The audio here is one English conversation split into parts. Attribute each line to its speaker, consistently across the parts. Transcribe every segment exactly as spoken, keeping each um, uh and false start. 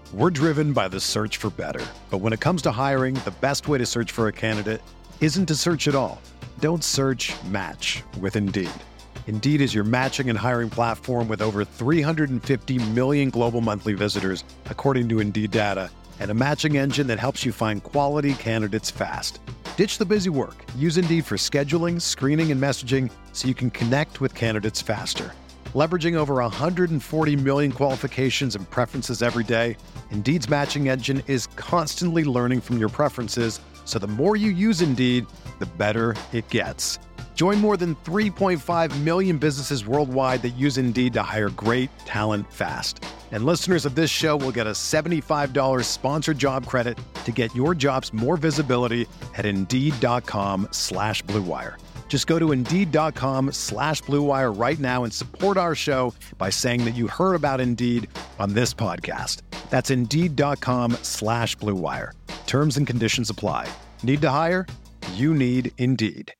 Speaker 1: We're driven by the search for better. But when it comes to hiring, the best way to search for a candidate isn't to search at all. Don't search, match with Indeed. Indeed is your matching and hiring platform with over three hundred fifty million global monthly visitors, according to Indeed data, and a matching engine that helps you find quality candidates fast. Ditch the busy work. Use Indeed for scheduling, screening, and messaging so you can connect with candidates faster. Leveraging over one hundred forty million qualifications and preferences every day, Indeed's matching engine is constantly learning from your preferences, so the more you use Indeed, the better it gets. Join more than three point five million businesses worldwide that use Indeed to hire great talent fast. And listeners of this show will get a seventy-five dollars sponsored job credit to get your jobs more visibility at Indeed.com slash Blue Wire. Just go to Indeed.com slash Blue Wire right now and support our show by saying that you heard about Indeed on this podcast. That's Indeed.com slash Blue Wire. Terms and conditions apply. Need to hire? You need Indeed.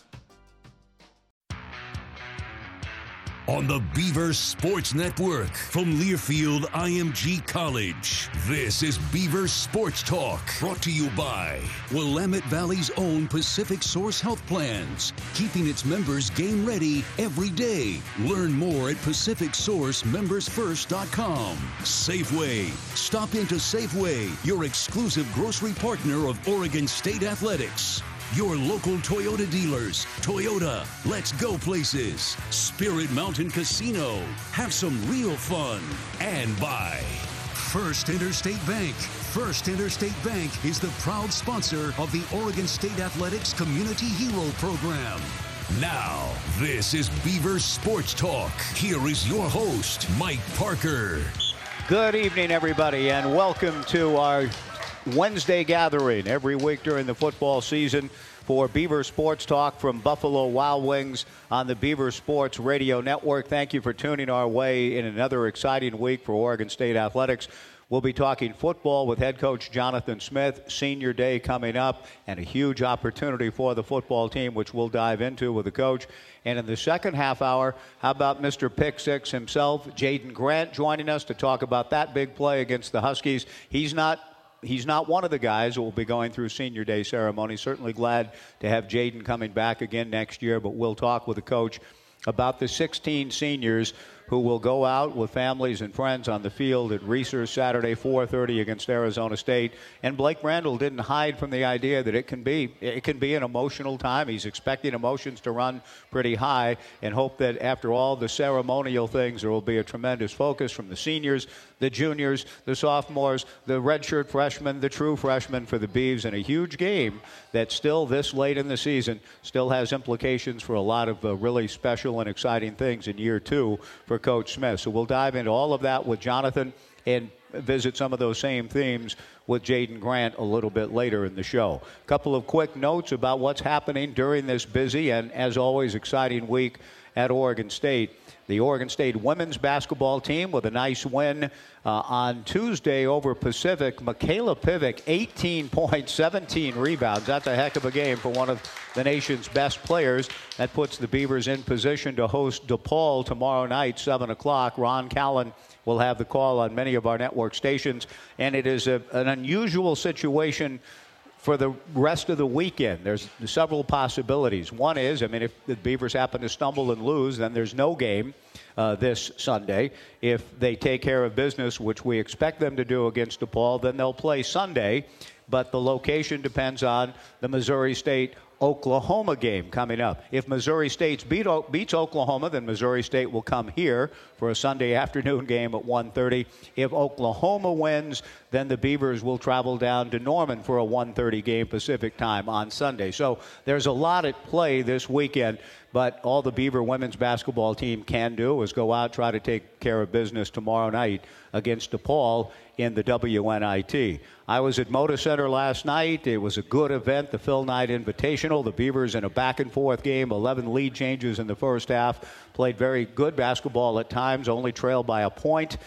Speaker 2: On the Beaver Sports Network from Learfield I M G College, this is Beaver Sports Talk, brought to you by Willamette Valley's own Pacific Source Health Plans, keeping its members game ready every day. Learn more at Pacific Source Members First dot com. Safeway. Stop into Safeway, your exclusive grocery partner of Oregon State Athletics. Your local Toyota dealers. Toyota, let's go places. Spirit Mountain Casino. Have some real fun. And by First Interstate Bank. First Interstate Bank is the proud sponsor of the Oregon State Athletics Community Hero Program. Now, this is Beaver Sports Talk. Here is your host, Mike Parker.
Speaker 3: Good evening, everybody, and welcome to our Wednesday gathering every week during the football season for Beaver Sports Talk from Buffalo Wild Wings on the Beaver Sports Radio Network. Thank you for tuning our way in another exciting week for Oregon State Athletics. We'll be talking football with head coach Jonathan Smith, senior day coming up, and a huge opportunity for the football team, which we'll dive into with the coach. And in the second half hour, how about Mister Pick Six himself, Jaden Grant, joining us to talk about that big play against the Huskies. He's not He's not one of the guys who will be going through senior day ceremony. Certainly glad to have Jaden coming back again next year, but we'll talk with the coach about the sixteen seniors who will go out with families and friends on the field at Reser Saturday, four thirty against Arizona State. And Blake Randall didn't hide from the idea that it can be it can be an emotional time. He's expecting emotions to run pretty high and hope that after all the ceremonial things, there will be a tremendous focus from the seniors, the juniors, the sophomores, the redshirt freshmen, the true freshmen for the Beavs, and a huge game that still this late in the season still has implications for a lot of uh, really special and exciting things in year two for Coach Smith. So we'll dive into all of that with Jonathan and visit some of those same themes with Jaden Grant a little bit later in the show. A couple of quick notes about what's happening during this busy and, as always, exciting week at Oregon State. The Oregon State women's basketball team with a nice win uh, on Tuesday over Pacific. Michaela Pivick, eighteen points, seventeen rebounds. That's a heck of a game for one of the nation's best players. That puts the Beavers in position to host DePaul tomorrow night, seven o'clock. Ron Callan will have the call on many of our network stations. And it is a, an unusual situation for the rest of the weekend. There's several possibilities. One is, I mean, if the Beavers happen to stumble and lose, then there's no game uh, this Sunday. If they take care of business, which we expect them to do against DePaul, then they'll play Sunday. But the location depends on the Missouri State Oklahoma game coming up. If Missouri State beat, beats Oklahoma, then Missouri State will come here for a Sunday afternoon game at one thirty. If Oklahoma wins, then the Beavers will travel down to Norman for a one thirty game Pacific time on Sunday. So there's a lot at play this weekend, but all the Beaver women's basketball team can do is go out, try to take care of business tomorrow night against DePaul in the W N I T. I was at Moda Center last night. It was a good event, the Phil Knight Invitational. The Beavers in a back-and-forth game, eleven lead changes in the first half, played very good basketball at times, only trailed by a point.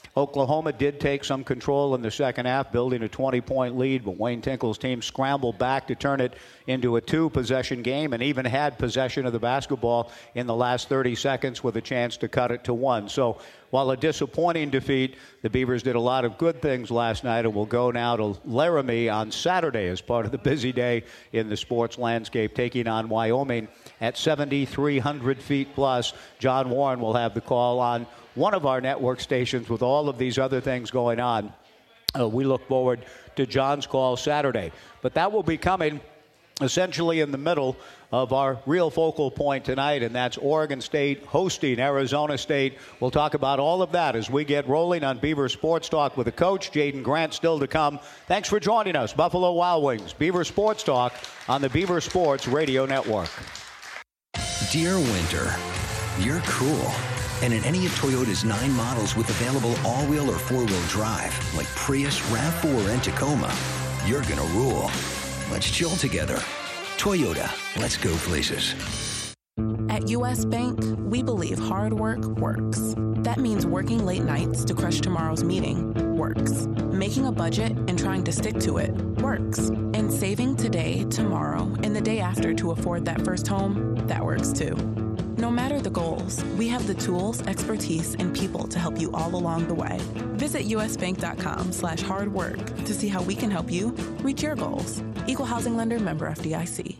Speaker 3: Oklahoma did take some control in the second half, building a twenty-point lead, but Wayne Tinkle's team scrambled back to turn it into a two-possession game and even had possession of the basketball in the last thirty seconds with a chance to cut it to one. So while a disappointing defeat, the Beavers did a lot of good things last night and will go now to Laramie on Saturday as part of the busy day in the sports landscape, taking on Wyoming at seventy-three hundred feet plus. John Warren will have the call on one of our network stations with all of these other things going on. Uh, we look forward to John's call Saturday. But that will be coming essentially in the middle of our real focal point tonight, and that's Oregon State hosting Arizona State. We'll talk about all of that as we get rolling on Beaver Sports Talk with the coach, Jaden Grant, still to come. Thanks for joining us, Buffalo Wild Wings. Beaver Sports Talk on the Beaver Sports Radio Network.
Speaker 4: Dear Winter, you're cool. And in any of Toyota's nine models with available all-wheel or four-wheel drive, like Prius, RAV four, and Tacoma, you're gonna rule. Let's chill together. Toyota, let's go places.
Speaker 5: At U S Bank, we believe hard work works. That means working late nights to crush tomorrow's meeting works. Making a budget and trying to stick to it works. And saving today, tomorrow, and the day after to afford that first home, that works too. No matter the goals, we have the tools, expertise, and people to help you all along the way. Visit usbank.com slash hard work to see how we can help you reach your goals. Equal Housing Lender, member F D I C.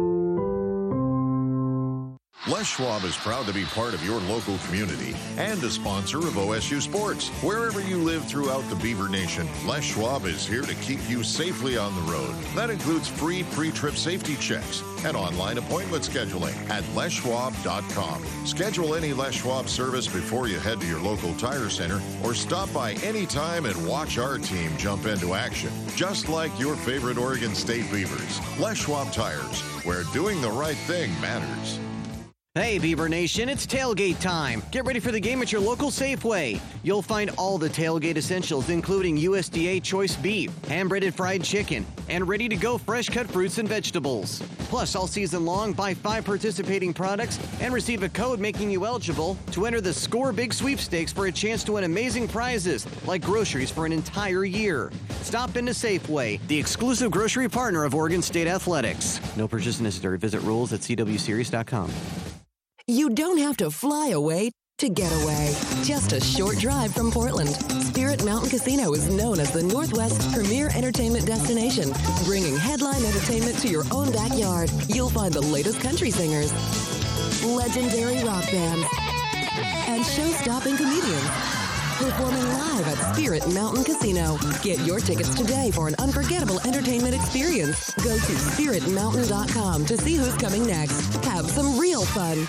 Speaker 6: Les Schwab is proud to be part of your local community and a sponsor of O S U Sports. Wherever you live throughout the Beaver Nation, Les Schwab is here to keep you safely on the road. That includes free pre-trip safety checks and online appointment scheduling at les schwab dot com. Schedule any Les Schwab service before you head to your local tire center or stop by anytime and watch our team jump into action. Just like your favorite Oregon State Beavers. Les Schwab Tires, where doing the right thing matters.
Speaker 7: Hey, Beaver Nation, it's tailgate time. Get ready for the game at your local Safeway. You'll find all the tailgate essentials, including U S D A choice beef, hand-breaded fried chicken, and ready-to-go fresh-cut fruits and vegetables. Plus, all season long, buy five participating products and receive a code making you eligible to enter the Score Big Sweepstakes for a chance to win amazing prizes, like groceries for an entire year. Stop into Safeway, the exclusive grocery partner of Oregon State Athletics. No purchase necessary. Visit rules at c w series dot com.
Speaker 8: You don't have to fly away to get away. Just a short drive from Portland. Spirit Mountain Casino is known as the Northwest's premier entertainment destination, bringing headline entertainment to your own backyard. You'll find the latest country singers, legendary rock bands, and show-stopping comedians performing live at Spirit Mountain Casino. Get your tickets today for an unforgettable entertainment experience. Go to spirit mountain dot com to see who's coming next. Have some real fun.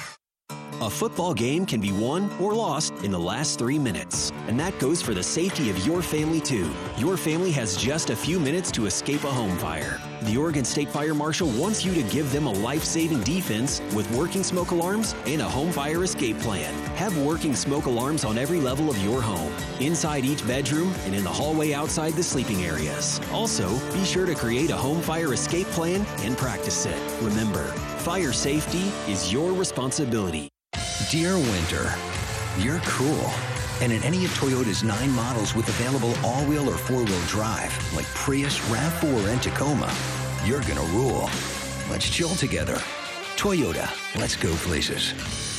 Speaker 9: A football game can be won or lost in the last three minutes. And that goes for the safety of your family, too. Your family has just a few minutes to escape a home fire. The Oregon State Fire Marshal wants you to give them a life-saving defense with working smoke alarms and a home fire escape plan. Have working smoke alarms on every level of your home, inside each bedroom and in the hallway outside the sleeping areas. Also, be sure to create a home fire escape plan and practice it. Remember, fire safety is your responsibility.
Speaker 4: Dear Winter, you're cool. And in any of Toyota's nine models with available all-wheel or four-wheel drive, like Prius, RAV four, and Tacoma, you're gonna rule. Let's chill together. Toyota, let's go places.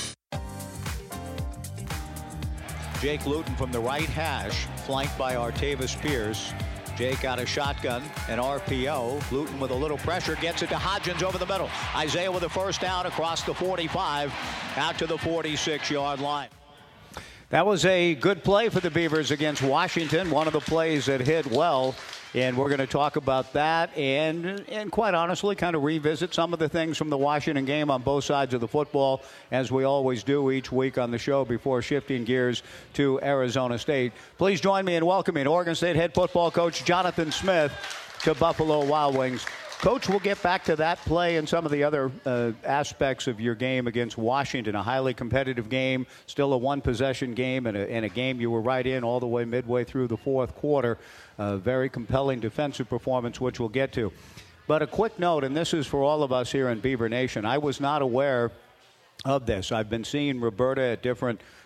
Speaker 3: Jake Luton from the right hash, flanked by Artavis Pierce. Jake out of shotgun, an R P O. Luton with a little pressure, gets it to Hodgins over the middle. Isaiah with a first down across the forty-five, out to the forty-six-yard line. That was a good play for the Beavers against Washington, one of the plays that hit well. And we're going to talk about that and, and quite honestly, kind of revisit some of the things from the Washington game on both sides of the football, as we always do each week on the show before shifting gears to Arizona State. Please join me in welcoming Oregon State head football coach Jonathan Smith to Buffalo Wild Wings. Coach, we'll get back to that play and some of the other uh, aspects of your game against Washington. A highly competitive game, still a one-possession game, and a, and a game you were right in all the way midway through the fourth quarter. A very compelling defensive performance, which we'll get to. But a quick note, and this is for all of us here in Beaver Nation. I was not aware of this. I've been seeing Roberta at different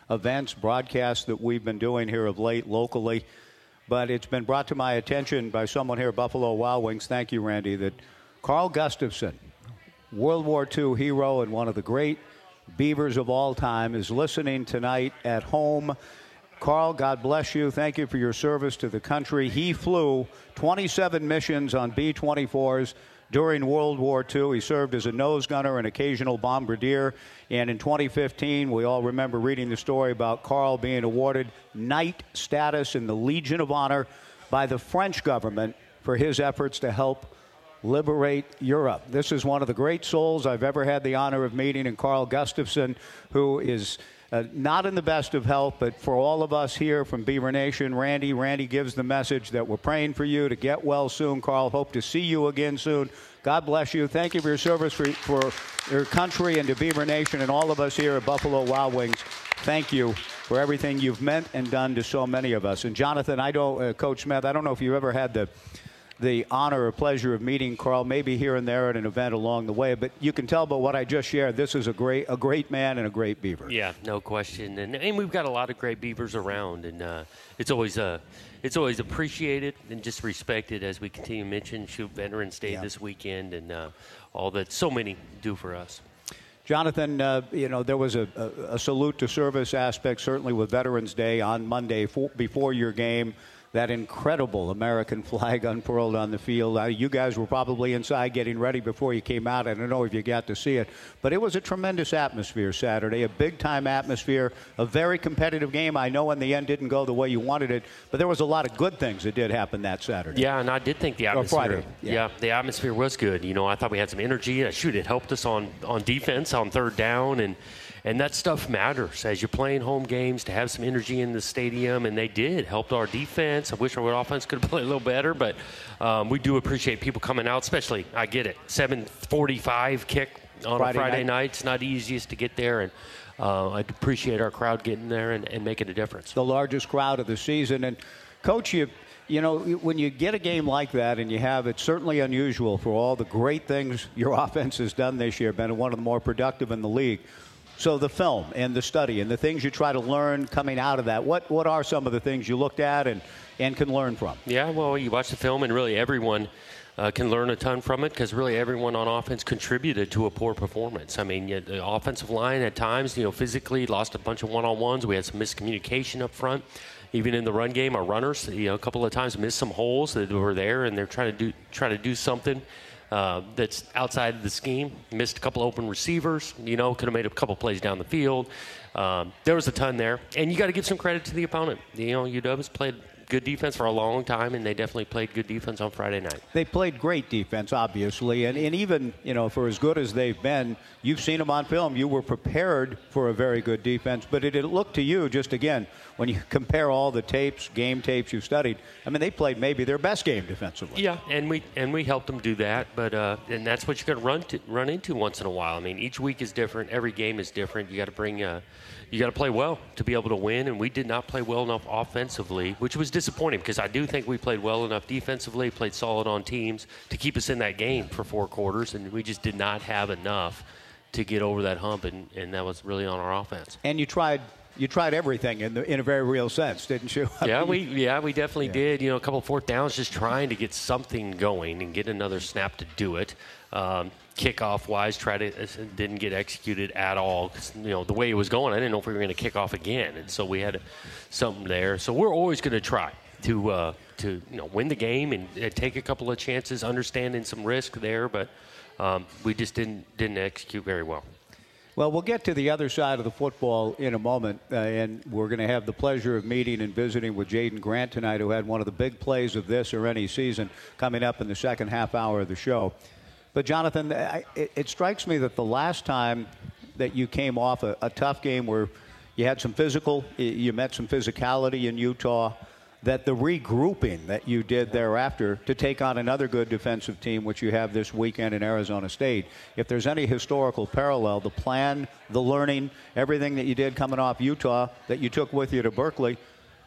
Speaker 3: events, broadcasts that we've been doing here of late locally. But it's been brought to my attention by someone here at Buffalo Wild Wings, thank you, Randy, that Carl Gustafson, World War Two hero and one of the great Beavers of all time, is listening tonight at home. Carl, God bless you. Thank you for your service to the country. He flew twenty-seven missions on B twenty-fours during World War Two. He served as a nose gunner and occasional bombardier. And in twenty fifteen, we all remember reading the story about Carl being awarded Knight status in the Legion of Honor by the French government for his efforts to help liberate Europe. This is one of the great souls I've ever had the honor of meeting, and Carl Gustafson, who is Uh, not in the best of health, but for all of us here from Beaver Nation, Randy, Randy gives the message that we're praying for you to get well soon. Carl, hope to see you again soon. God bless you. Thank you for your service for, for your country and to Beaver Nation, and all of us here at Buffalo Wild Wings. Thank you for everything you've meant and done to so many of us. And Jonathan, I don't, uh, Coach Smith, I don't know if you've ever had the the honor or pleasure of meeting Carl, maybe here and there at an event along the way, but you can tell by what I just shared, this is a great a great man and a great Beaver.
Speaker 10: Yeah, no question. And, and we've got a lot of great Beavers around, and uh, it's always uh, it's always appreciated and just respected as we continue to mention shoot Veterans Day yeah. this weekend and uh, all that so many do for us.
Speaker 3: Jonathan, uh, you know, there was a, a, a salute to service aspect, certainly with Veterans Day on Monday for, before your game. That incredible American flag unfurled on the field. Uh, you guys were probably inside getting ready before you came out. I don't know if you got to see it. But it was a tremendous atmosphere Saturday, a big-time atmosphere, a very competitive game. I know in the end didn't go the way you wanted it, but there was a lot of good things that did happen that Saturday.
Speaker 10: Yeah, and I did think the atmosphere.
Speaker 3: Or Friday. Yeah.
Speaker 10: yeah, the atmosphere was good. You know, I thought we had some energy. Uh, shoot, it helped us on, on defense, on third down, and And that stuff matters as you're playing home games to have some energy in the stadium, and they did. Helped our defense. I wish our offense could have played a little better, but um, we do appreciate people coming out, especially, I get it, seven forty-five kick on Friday a Friday night. night. It's not easiest to get there, and uh, I appreciate our crowd getting there and, and making a difference.
Speaker 3: The largest crowd of the season. And, Coach, you – You know, when you get a game like that and you have, it's certainly unusual for all the great things your offense has done this year, been one of the more productive in the league. So the film and the study and the things you try to learn coming out of that, what what are some of the things you looked at and, and can learn from?
Speaker 10: Yeah, well, you watch the film and really everyone uh, can learn a ton from it because really everyone on offense contributed to a poor performance. I mean, the offensive line at times, you know, physically lost a bunch of one-on-ones. We had some miscommunication up front. Even in the run game, our runners, you know, a couple of times missed some holes that were there, and they're trying to do try to do something uh, that's outside of the scheme. Missed a couple open receivers, you know, could have made a couple plays down the field. Um, there was a ton there, and you got to give some credit to the opponent. You know, U W has played good defense for a long time, and they definitely played good defense on Friday night.
Speaker 3: They played great defense, obviously, and, and even, you know, for as good as they've been, you've seen them on film. You were prepared for a very good defense, but it, it looked to you, just again, when you compare all the tapes, game tapes you've studied, I mean, they played maybe their best game defensively.
Speaker 10: Yeah, and we and we helped them do that, but uh, and that's what you're going to run to run into once in a while. I mean, each week is different. Every game is different. You got to bring, uh, you got to play well to be able to win, and we did not play well enough offensively, which was disappointing because I do think we played well enough defensively, played solid on teams to keep us in that game for four quarters, and we just did not have enough to get over that hump, and, and that was really on our offense.
Speaker 3: And you tried. You tried everything in the, in a very real sense, didn't you?
Speaker 10: yeah, we yeah we definitely yeah. did. You know, a couple of fourth downs, just trying to get something going and get another snap to do it. Um, kickoff wise, tried to didn't get executed at all. You know, the way it was going, I didn't know if we were going to kick off again, and so we had something there. So we're always going to try to uh, to you know win the game and uh, take a couple of chances, understanding some risk there, but um, we just didn't didn't execute very well.
Speaker 3: Well, we'll get to the other side of the football in a moment, uh, and we're going to have the pleasure of meeting and visiting with Jaden Grant tonight, who had one of the big plays of this or any season coming up in the second half hour of the show. But, Jonathan, I, it, it strikes me that the last time that you came off a, a tough game where you had some physical, you met some physicality in Utah, that the regrouping that you did thereafter to take on another good defensive team, which you have this weekend in Arizona State, if there's any historical parallel, the plan, the learning, everything that you did coming off Utah that you took with you to Berkeley,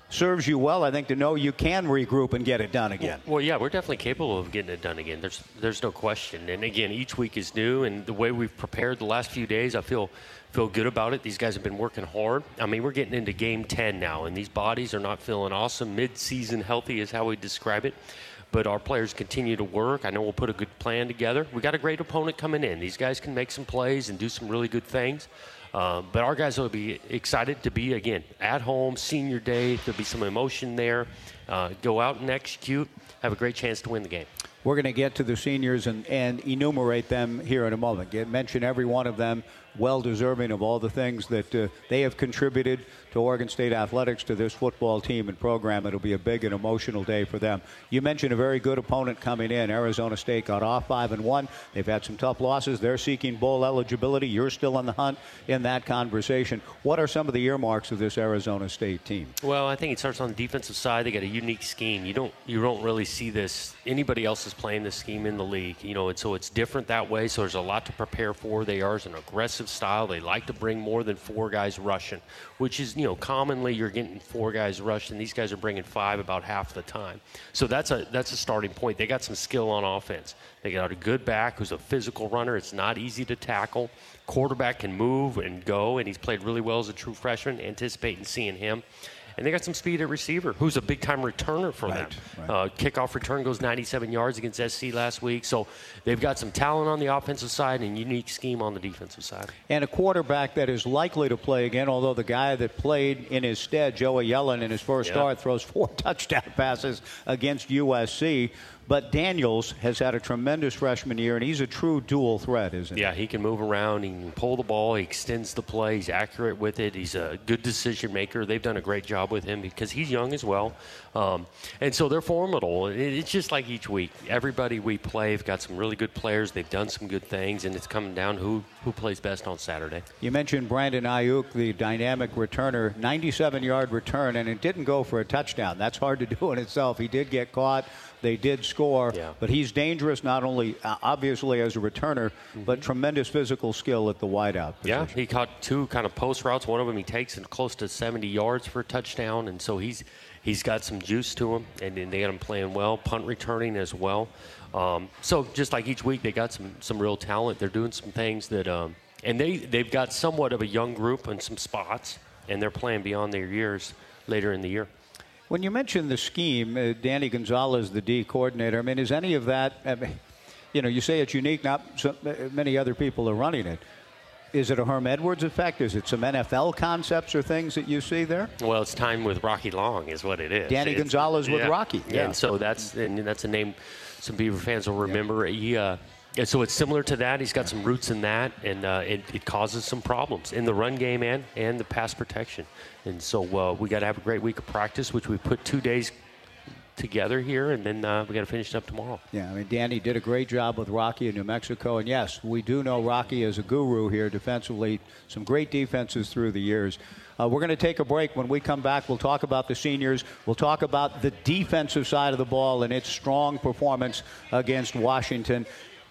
Speaker 3: serves you well, I think, to know you can regroup and get it done again.
Speaker 10: Well, yeah, we're definitely capable of getting it done again. There's there's no question. And, again, each week is new, and the way we've prepared the last few days, I feel feel good about it. These guys have been working hard. I mean, we're getting into game ten now, and these bodies are not feeling awesome. Mid-season healthy is how we describe it. But our players continue to work. I know we'll put a good plan together. We got a great opponent coming in. These guys can make some plays and do some really good things. Um, but our guys will be excited to be, again, at home, senior day. There'll be some emotion there. Uh, go out and execute. Have a great chance to win the game.
Speaker 3: We're going to get to the seniors and, and enumerate them here in a moment. Get, mention every one of them, well deserving of all the things that uh, they have contributed to Oregon State athletics, to this football team and program. It'll be a big and emotional day for them. You mentioned a very good opponent coming in. Arizona State got off five and one. They've had some tough losses. They're seeking bowl eligibility. You're still on the hunt in that conversation. What are some of the earmarks of this Arizona State team?
Speaker 10: Well, I think it starts on the defensive side. They got a unique scheme. You don't you don't really see this. Anybody else is playing this scheme in the league, you know, and so it's different that way. So there's a lot to prepare for. They are an aggressive style. They like to bring more than four guys rushing, which is, you know, commonly you're getting four guys rushing. These guys are bringing five about half the time. So that's a that's a starting point. They got some skill on offense. They got a good back who's a physical runner. It's not easy to tackle. Quarterback can move and go, and he's played really well as a true freshman. Anticipating seeing him. And they got some speed at receiver, who's a big-time returner for
Speaker 3: right,
Speaker 10: them.
Speaker 3: Right.
Speaker 10: Uh, kickoff return goes ninety-seven yards against S C last week. So they've got some talent on the offensive side and unique scheme on the defensive side.
Speaker 3: And a quarterback that is likely to play again, although the guy that played in his stead, Joey Yellen, in his first
Speaker 10: yeah.
Speaker 3: start, throws four touchdown passes against U S C. But Daniels has had a tremendous freshman year, and he's a true dual threat, isn't he?
Speaker 10: Yeah, he can move around. He can pull the ball. He extends the play. He's accurate with it. He's a good decision maker. They've done a great job with him because he's young as well. Um, and so they're formidable. It, it's just like each week. Everybody we play have got some really good players. They've done some good things, and it's coming down who, who plays best on Saturday.
Speaker 3: You mentioned Brandon Ayuk, the dynamic returner, ninety-seven yard return, and it didn't go for a touchdown. That's hard to do in itself. He did get caught. They did score,
Speaker 10: yeah.
Speaker 3: but he's dangerous not only uh, obviously as a returner, mm-hmm. but tremendous physical skill at the wideout position.
Speaker 10: Yeah, he caught two kind of post routes. One of them he takes it close to seventy yards for a touchdown, and so he's he's got some juice to him, and, and they got him playing well, punt returning as well. Um, so just like each week, they got some some real talent. They're doing some things that, um, and they they've got somewhat of a young group in some spots, and they're playing beyond their years later in the year.
Speaker 3: When you mention the scheme, uh, Danny Gonzalez, the D coordinator, I mean, is any of that, I mean, you know, you say it's unique, not so many other people are running it. Is it a Herm Edwards effect? Is it some N F L concepts or things that you see there?
Speaker 10: Well, it's time with Rocky Long is what it is.
Speaker 3: Danny
Speaker 10: it's,
Speaker 3: Gonzalez with
Speaker 10: yeah.
Speaker 3: Rocky. Yeah.
Speaker 10: And so that's and that's a name some Beaver fans will remember. Yeah. He, uh, and so it's similar to that. He's got some roots in that, and uh, it, it causes some problems in the run game and, and the pass protection. And so uh, we got to have a great week of practice, which we put two days together here, and then uh, we got to finish it up tomorrow.
Speaker 3: Yeah, I mean, Danny did a great job with Rocky in New Mexico, and yes, we do know Rocky is a guru here defensively. Some great defenses through the years. Uh, we're going to take a break. When we come back, we'll talk about the seniors. We'll talk about the defensive side of the ball and its strong performance against Washington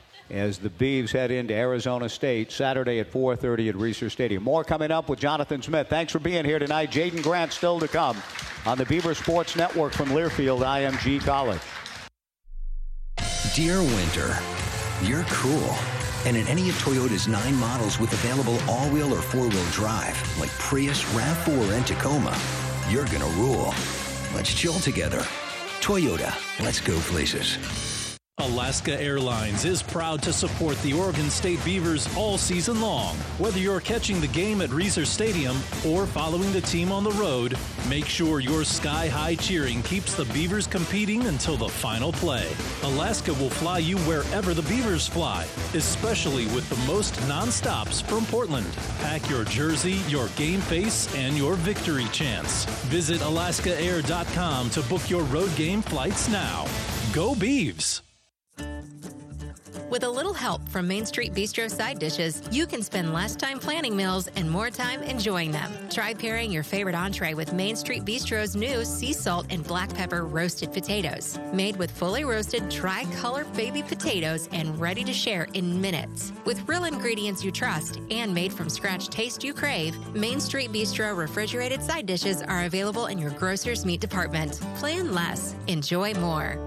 Speaker 3: as the Beavs head into Arizona State Saturday at four thirty at Reser Stadium. More coming up with Jonathan Smith. Thanks for being here tonight. Jaden Grant still to come on the Beaver Sports Network from Learfield I M G College.
Speaker 4: Dear Winter, you're cool. And in any of Toyota's nine models with available all-wheel or four-wheel drive, like Prius, RAV four, and Tacoma, you're gonna rule. Let's chill together. Toyota, let's go places.
Speaker 11: Alaska Airlines is proud to support the Oregon State Beavers all season long. Whether you're catching the game at Reser Stadium or following the team on the road, make sure your sky-high cheering keeps the Beavers competing until the final play. Alaska will fly you wherever the Beavers fly, especially with the most non-stops from Portland. Pack your jersey, your game face, and your victory chance. Visit alaska air dot com to book your road game flights now. Go Beavs!
Speaker 12: With a little help from Main Street Bistro side dishes, you can spend less time planning meals and more time enjoying them. Try pairing your favorite entree with Main Street Bistro's new sea salt and black pepper roasted potatoes. Made with fully roasted tri-color baby potatoes and ready to share in minutes. With real ingredients you trust and made from scratch taste you crave, Main Street Bistro refrigerated side dishes are available in your grocer's meat department. Plan less, enjoy more.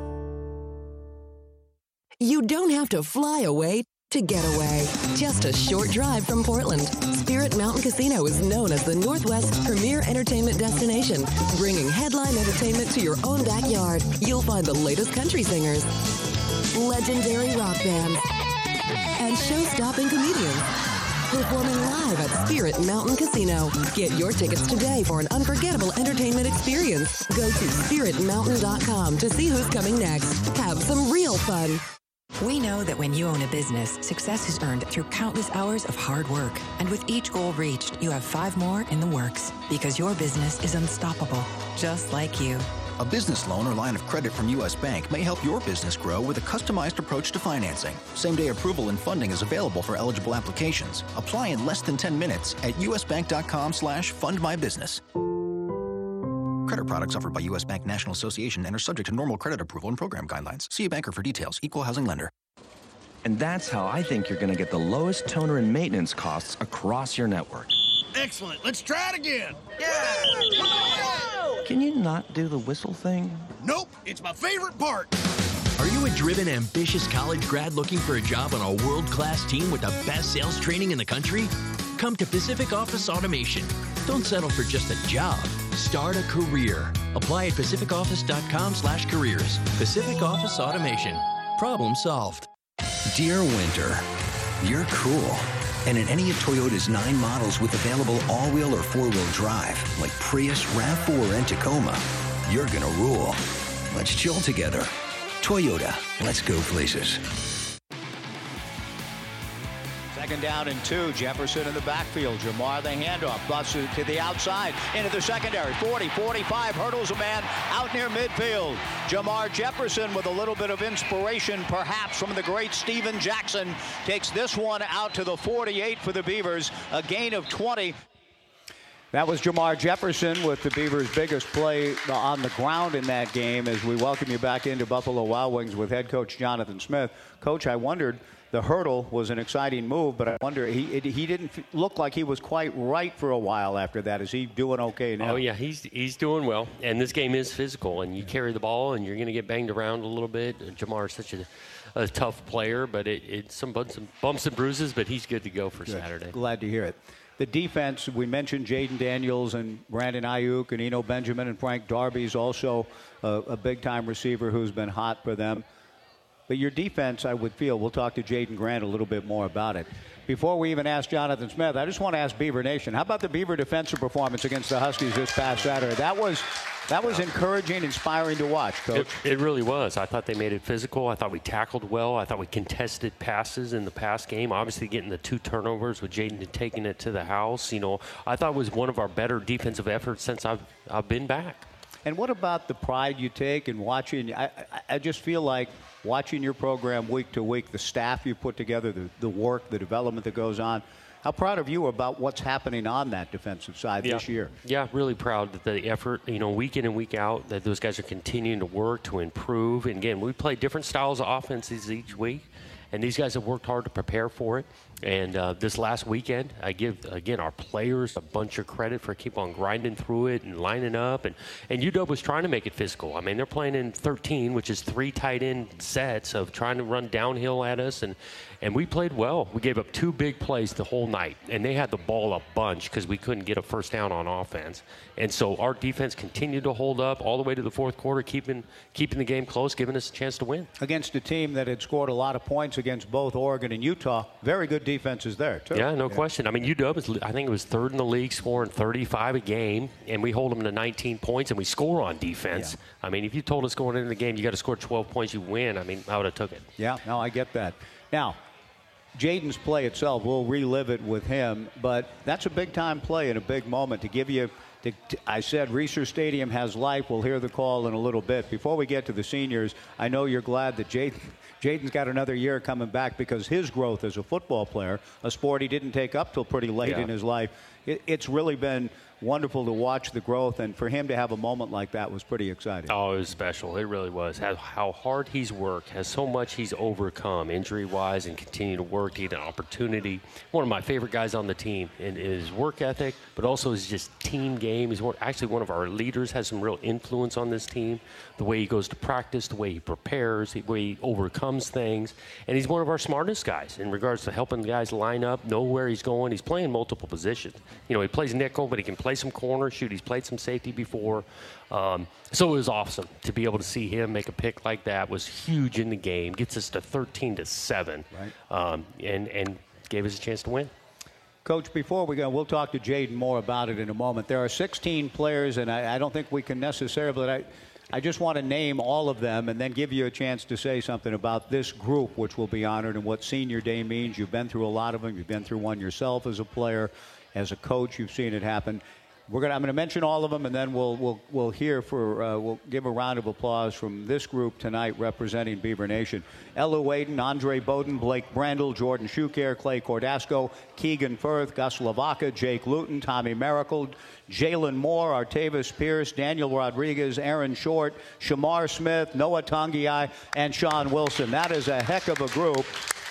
Speaker 8: You don't have to fly away to get away. Just a short drive from Portland. Spirit Mountain Casino is known as the Northwest's premier entertainment destination, bringing headline entertainment to your own backyard. You'll find the latest country singers, legendary rock bands, and show-stopping comedians performing live at Spirit Mountain Casino. Get your tickets today for an unforgettable entertainment experience. Go to spirit mountain dot com to see who's coming next. Have some real fun.
Speaker 13: We know that when you own a business, success is earned through countless hours of hard work. And with each goal reached, you have five more in the works, because your business is unstoppable, just like you.
Speaker 14: A business loan or line of credit from U S Bank may help your business grow with a customized approach to financing. Same-day approval and funding is available for eligible applications. Apply in less than ten minutes at usbank.com slash fundmybusiness. Credit products offered by U S Bank National Association and are subject to normal credit approval and program guidelines. See a banker for details. Equal housing lender.
Speaker 15: And that's how I think you're going to get the lowest toner and maintenance costs across your network.
Speaker 16: Excellent. Let's try it again.
Speaker 15: Yeah. Can you not do the whistle thing?
Speaker 16: Nope. It's my favorite part.
Speaker 17: Are you a driven, ambitious college grad looking for a job on a world-class team with the best sales training in the country? Come to Pacific Office Automation. Don't settle for just a job. Start a career. Apply at pacificoffice.com slash careers. Pacific Office Automation. Problem solved.
Speaker 4: Dear Winter, you're cool. And in any of Toyota's nine models with available all-wheel or four-wheel drive, like Prius, RAV four, and Tacoma, you're gonna rule. Let's chill together. Toyota, let's go places.
Speaker 3: Second down and two. Jefferson in the backfield. Jamar the handoff. Busts it to the outside. Into the secondary. forty, forty-five. Hurdles a man out near midfield. Jamar Jefferson with a little bit of inspiration perhaps from the great Steven Jackson. Takes this one out to the forty-eight for the Beavers. A gain of twenty. That was Jamar Jefferson with the Beavers' biggest play on the ground in that game as we welcome you back into Buffalo Wild Wings with head coach Jonathan Smith. Coach, I wondered, the hurdle was an exciting move, but I wonder, he it, he didn't look like he was quite right for a while after that. Is he doing okay now?
Speaker 10: Oh, yeah, he's he's doing well. And this game is physical, and you carry the ball, and you're going to get banged around a little bit. Jamar is such a, a tough player, but it, it's some bumps, and bumps and bruises, but he's good to go for good. Saturday.
Speaker 3: Glad to hear it. The defense, we mentioned Jaden Daniels and Brandon Ayuk and Eno Benjamin and Frank Darby's also a, a big-time receiver who's been hot for them. But your defense, I would feel, we'll talk to Jaden Grant a little bit more about it. Before we even ask Jonathan Smith, I just want to ask Beaver Nation, how about the Beaver defensive performance against the Huskies this past Saturday? That was that was encouraging, inspiring to watch, Coach.
Speaker 10: It, it really was. I thought they made it physical. I thought we tackled well. I thought we contested passes in the pass game. Obviously getting the two turnovers with Jaden taking it to the house. You know, I thought it was one of our better defensive efforts since I've, I've been back.
Speaker 3: And what about the pride you take in watching? I, I, I just feel like watching your program week to week, the staff you put together, the, the work, the development that goes on. How proud of you about what's happening on that defensive side
Speaker 10: yeah.
Speaker 3: this year?
Speaker 10: Yeah, really proud that the effort, you know, week in and week out, that those guys are continuing to work to improve. And again, we play different styles of offenses each week, and these guys have worked hard to prepare for it. And uh, this last weekend, I give, again, our players a bunch of credit for keep on grinding through it and lining up. And, and U W was trying to make it physical. I mean, they're playing in thirteen, which is three tight end sets of trying to run downhill at us. And, and we played well. We gave up two big plays the whole night. And they had the ball a bunch because we couldn't get a first down on offense. And so our defense continued to hold up all the way to the fourth quarter, keeping, keeping the game close, giving us a chance to win.
Speaker 3: Against a team that had scored a lot of points against both Oregon and Utah, very good defense is there, too.
Speaker 10: Yeah, no yeah. question. I mean, U W, is, I think it was third in the league, scoring thirty-five a game, and we hold them to nineteen points, and we score on defense. Yeah. I mean, if you told us going into the game you got to score twelve points, you win, I mean, I would have took it.
Speaker 3: Yeah, no, I get that. Now, Jaden's play itself, we'll relive it with him, but that's a big-time play in a big moment to give you to, to, I said Reser Stadium has life. We'll hear the call in a little bit. Before we get to the seniors, I know you're glad that Jaden, Jaden's got another year coming back because his growth as a football player, a sport he didn't take up till pretty late
Speaker 10: yeah.
Speaker 3: in his life, it, it's really been wonderful to watch the growth, and for him to have a moment like that was pretty exciting.
Speaker 10: Oh, it was special. It really was. How, how hard he's worked, has so much he's overcome injury-wise and continue to work to get an opportunity. One of my favorite guys on the team in his work ethic, but also his just team game. He's one, actually one of our leaders, has some real influence on this team. The way he goes to practice, the way he prepares, the way he overcomes things. And he's one of our smartest guys in regards to helping guys line up, know where he's going. He's playing multiple positions. You know, he plays nickel, but he can play some corner. Shoot, he's played some safety before. Um, so it was awesome to be able to see him make a pick like that. Was huge in the game. Gets us to thirteen to seven,
Speaker 3: right.
Speaker 10: um, and, and gave us a chance to win.
Speaker 3: Coach, before we go, we'll talk to Jaden more about it in a moment. There are sixteen players, and I, I don't think we can necessarily, but I, I just want to name all of them and then give you a chance to say something about this group, which will be honored, and what Senior Day means. You've been through a lot of them. You've been through one yourself as a player. As a coach, you've seen it happen. We're gonna, I'm going to mention all of them, and then we'll we'll we'll hear for uh, we'll give a round of applause from this group tonight representing Beaver Nation. Ella Waden, Andre Bowden, Blake Brandel, Jordan Schuker, Clay Cordasco, Keegan Firth, Gus Lavaca, Jake Luton, Tommy Miracle, Jalen Moore, Artavis Pierce, Daniel Rodriguez, Aaron Short, Shamar Smith, Noah Tongiai, and Sean Wilson. That is a heck of a group.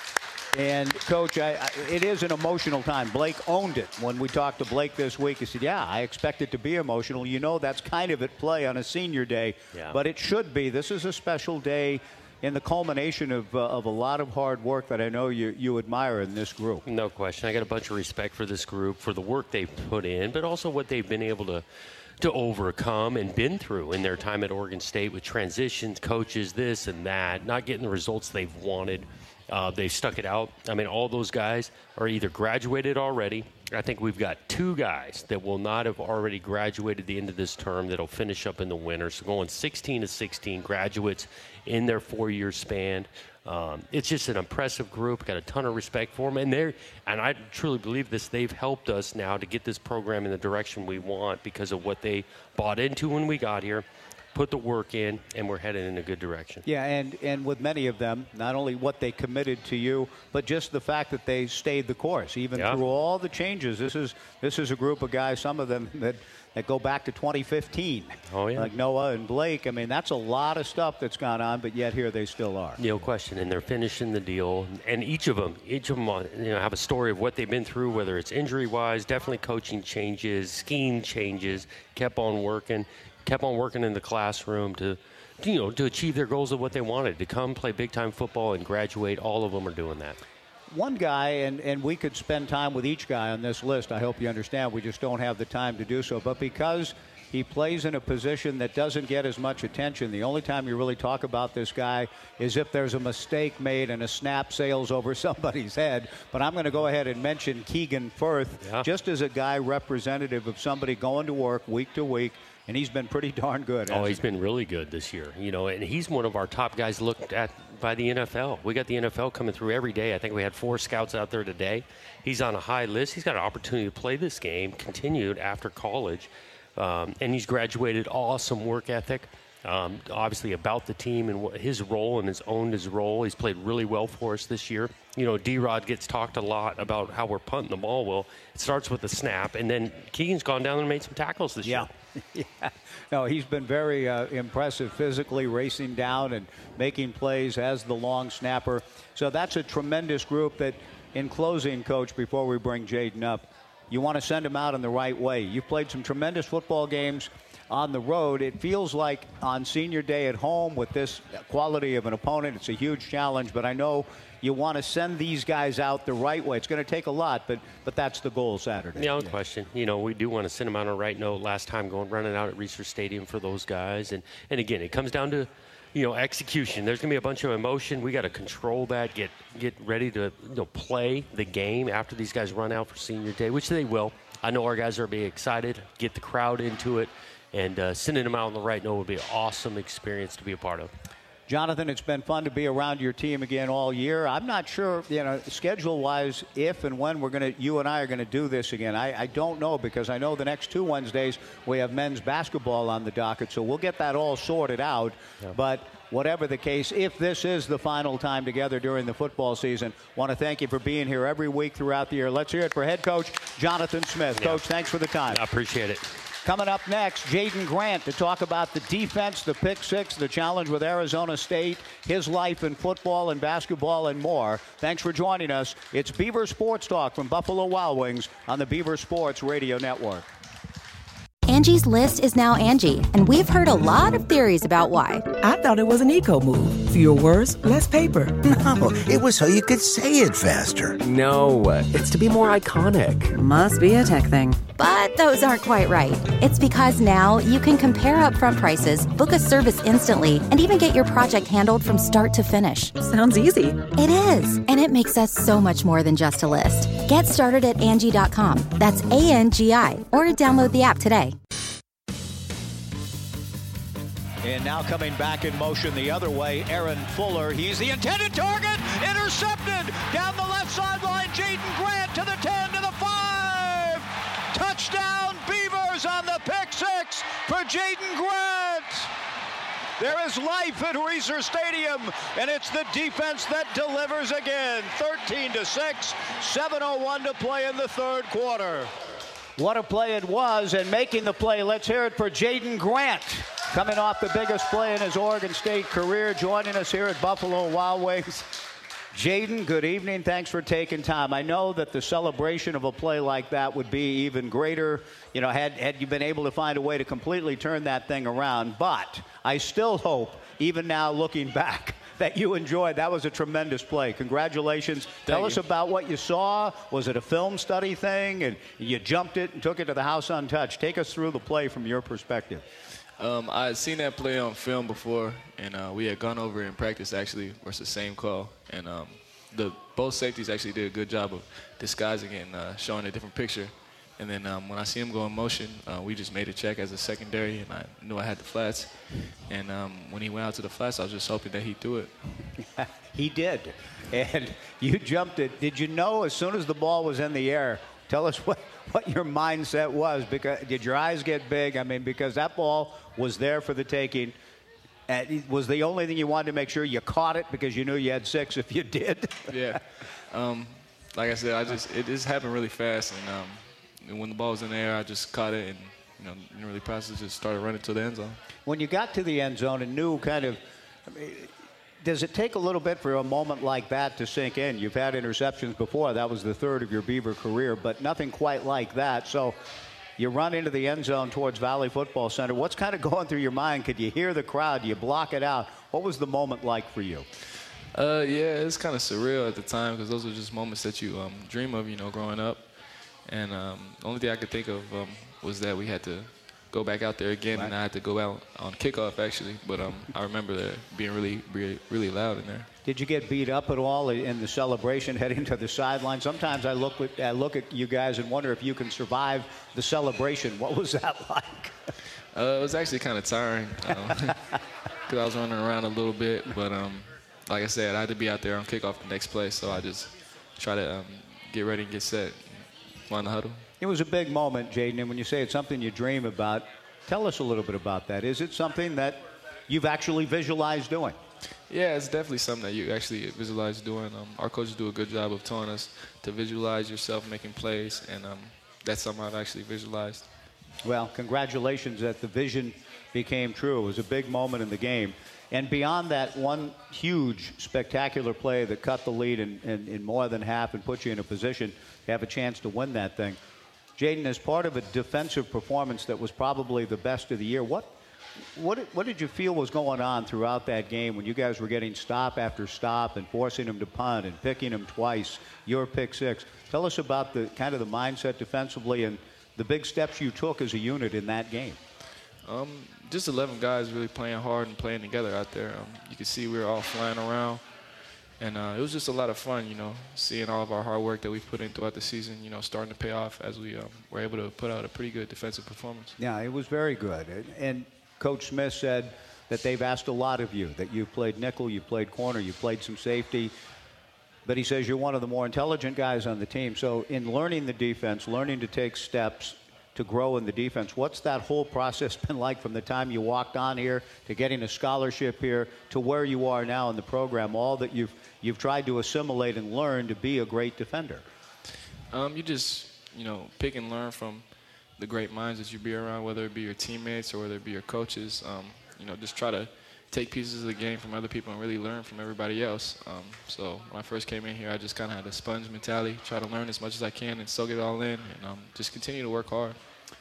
Speaker 3: And, Coach, I, I, it is an emotional time. Blake owned it. When we talked to Blake this week, he said, yeah, I expect it to be emotional. You know that's kind of at play on a senior day.
Speaker 10: Yeah.
Speaker 3: But it should be. This is a special day in the culmination of, uh, of a lot of hard work that I know you, you admire in this group.
Speaker 10: No question. I got a bunch of respect for this group, for the work they've put in, but also what they've been able to to overcome and been through in their time at Oregon State with transitions, coaches, this and that, not getting the results they've wanted. Uh, they stuck it out. I mean, all those guys are either graduated already. I think we've got two guys that will not have already graduated the end of this term that'll finish up in the winter. So going sixteen to sixteen graduates in their four-year span. Um, it's just an impressive group. Got a ton of respect for them. And, they're, and I truly believe this. They've helped us now to get this program in the direction we want because of what they bought into when we got here. Put the work in, and we're headed in a good direction.
Speaker 3: Yeah, and, and with many of them, not only what they committed to you, but just the fact that they stayed the course, even
Speaker 10: yeah.
Speaker 3: through all the changes. This is this is a group of guys, some of them that, that go back to twenty fifteen.
Speaker 10: Oh, yeah.
Speaker 3: Like Noah and Blake. I mean, that's a lot of stuff that's gone on, but yet here they still are.
Speaker 10: No question, and they're finishing the deal. And each of them, each of them, you know, have a story of what they've been through, whether it's injury-wise, definitely coaching changes, scheme changes, kept on working. kept on working in the classroom to, you know, to achieve their goals of what they wanted, to come play big-time football and graduate. All of them are doing that.
Speaker 3: One guy, and, and we could spend time with each guy on this list. I hope you understand. We just don't have the time to do so. But because he plays in a position that doesn't get as much attention, the only time you really talk about this guy is if there's a mistake made and a snap sails over somebody's head. But I'm going to go ahead and mention Keegan Firth,
Speaker 10: yeah.
Speaker 3: just as a guy representative of somebody going to work week to week. And he's been pretty darn good.
Speaker 10: Oh, he's been really good this year. You know, and he's one of our top guys looked at by the N F L. We got the N F L coming through every day. I think we had four scouts out there today. He's on a high list. He's got an opportunity to play this game, continued after college. Um, and he's graduated. Awesome work ethic. Um, obviously about the team and what his role, and has owned his role. He's played really well for us this year. You know, D-Rod gets talked a lot about how we're punting the ball. Well, it starts with the snap, and then Keegan's gone down and made some tackles this
Speaker 3: yeah.
Speaker 10: year.
Speaker 3: yeah. No, he's been very uh, impressive physically, racing down and making plays as the long snapper. So that's a tremendous group that, in closing, Coach, before we bring Jaden up, you want to send him out in the right way. You've played some tremendous football games on the road. It feels like on senior day at home with this quality of an opponent, it's a huge challenge, but I know you want to send these guys out the right way. It's going to take a lot, but but that's the goal Saturday.
Speaker 10: No question. You know, we do want to send them on a right note. Last time going running out at Reser Stadium for those guys. And, and again, it comes down to, you know, execution. There's going to be a bunch of emotion. We got to control that, get get ready to, you know, play the game after these guys run out for senior day, which they will. I know our guys are being excited, get the crowd into it. And uh, sending them out on the right note would be an awesome experience to be a part of.
Speaker 3: Jonathan, it's been fun to be around your team again all year. I'm not sure, you know, schedule-wise, if and when we're going to, you and I are going to do this again. I, I don't know, because I know the next two Wednesdays we have men's basketball on the docket, so we'll get that all sorted out. Yeah. But whatever the case, if this is the final time together during the football season, want to thank you for being here every week throughout the year. Let's hear it for head coach Jonathan Smith. Yeah. Coach, thanks for the time.
Speaker 10: I appreciate it.
Speaker 3: Coming up next, Jaden Grant to talk about the defense, the pick six, the challenge with Arizona State, his life in football and basketball, and more. Thanks for joining us. It's Beaver Sports Talk from Buffalo Wild Wings on the Beaver Sports Radio Network.
Speaker 18: Angie's List is now Angie, and we've heard a lot of theories about why.
Speaker 19: I thought it was an eco move. Fewer words, less paper.
Speaker 20: No, it was so you could say it faster.
Speaker 21: No, it's to be more iconic.
Speaker 18: Must be a tech thing. But those aren't quite right. It's because now you can compare upfront prices, book a service instantly, and even get your project handled from start to finish.
Speaker 19: Sounds easy.
Speaker 18: It is, and it makes us so much more than just a list. Get started at Angie dot com. That's A N G I, or download the app today.
Speaker 3: And now coming back in motion the other way, Aaron Fuller. He's the intended target. Intercepted down the left sideline. Jaden Grant to the ten, to the five. Touchdown Beavers on the pick six for Jaden Grant. There is life at Reser Stadium, and it's the defense that delivers again. thirteen to six, seven oh one to play in the third quarter. What a play it was, and making the play, let's hear it for Jaden Grant. Coming off the biggest play in his Oregon State career, joining us here at Buffalo Wild Wings. Jaden, good evening. Thanks for taking time. I know that the celebration of a play like that would be even greater, you know, had, had you been able to find a way to completely turn that thing around. But I still hope, even now looking back, that you enjoyed. That was a tremendous play. Congratulations.
Speaker 22: Thank
Speaker 3: Tell
Speaker 22: you.
Speaker 3: us about what you saw. Was it a film study thing, and you jumped it and took it to the house untouched? Take us through the play from your perspective.
Speaker 22: Um, I had seen that play on film before, and uh, we had gone over it in practice, actually, versus the same call. And um, the both safeties actually did a good job of disguising it and uh, showing a different picture. And then um, when I see him go in motion, uh, we just made a check as a secondary, and I knew I had the flats. And um, when he went out to the flats, I was just hoping that he threw it.
Speaker 3: He did. And you jumped it. Did you know as soon as the ball was in the air, tell us what, what your mindset was? Because did your eyes get big? I mean, because that ball was there for the taking. And it was the only thing you wanted to make sure you caught it because you knew you had six if you did.
Speaker 22: Yeah. Um, like I said, I just it just happened really fast. And, um, and when the ball was in the air, I just caught it and, you know, didn't really process, just started running to the end zone.
Speaker 3: When you got to the end zone and knew kind of, I mean, does it take a little bit for a moment like that to sink in? You've had interceptions before. That was the third of your Beaver career, but nothing quite like that. So you run into the end zone towards Valley Football Center. What's kind of going through your mind? Could you hear the crowd? You block it out. What was the moment like for you?
Speaker 22: Uh, yeah, it's kind of surreal at the time because those are just moments that you um, dream of, you know, growing up. And um, the only thing I could think of um, was that we had to go back out there again, right. And I had to go out on kickoff, actually. But um, I remember that being really, really, really loud in there.
Speaker 3: Did you get beat up at all in the celebration heading to the sideline? Sometimes I look, with, I look at you guys and wonder if you can survive the celebration. What was that like?
Speaker 22: Uh, it was actually kind of tiring because um, I was running around a little bit. But um, like I said, I had to be out there on kickoff the next play, so I just try to um, get ready and get set. On the huddle.
Speaker 3: It was a big moment, Jaden, and when you say it's something you dream about, tell us a little bit about that. Is it something that you've actually visualized doing?
Speaker 22: Yeah, it's definitely something that you actually visualize doing. Um, our coaches do a good job of telling us to visualize yourself making plays, and um, that's something I've actually visualized.
Speaker 3: Well, congratulations that the vision became true. It was a big moment in the game. And beyond that one huge, spectacular play that cut the lead in, in, in more than half and put you in a position to have a chance to win that thing, Jaden, as part of a defensive performance that was probably the best of the year, what, what, what did you feel was going on throughout that game when you guys were getting stop after stop and forcing them to punt and picking them twice, your pick six? Tell us about the kind of the mindset defensively and the big steps you took as a unit in that game.
Speaker 22: Um, just eleven guys really playing hard and playing together out there. Um, you could see we were all flying around. And uh, it was just a lot of fun, you know, seeing all of our hard work that we've put in throughout the season, you know, starting to pay off as we um, were able to put out a pretty good defensive performance.
Speaker 3: Yeah, it was very good. And, and Coach Smith said that they've asked a lot of you, that you've played nickel, you've played corner, you've played some safety. But he says you're one of the more intelligent guys on the team. So in learning the defense, learning to take steps to grow in the defense, what's that whole process been like from the time you walked on here to getting a scholarship here to where you are now in the program, all that you've you've tried to assimilate and learn to be a great defender?
Speaker 22: Um, you just, you know, pick and learn from the great minds that you be around, whether it be your teammates or whether it be your coaches. Um, you know, just try to take pieces of the game from other people and really learn from everybody else. Um, so when I first came in here, I just kind of had a sponge mentality, try to learn as much as I can and soak it all in, and um, just continue to work hard.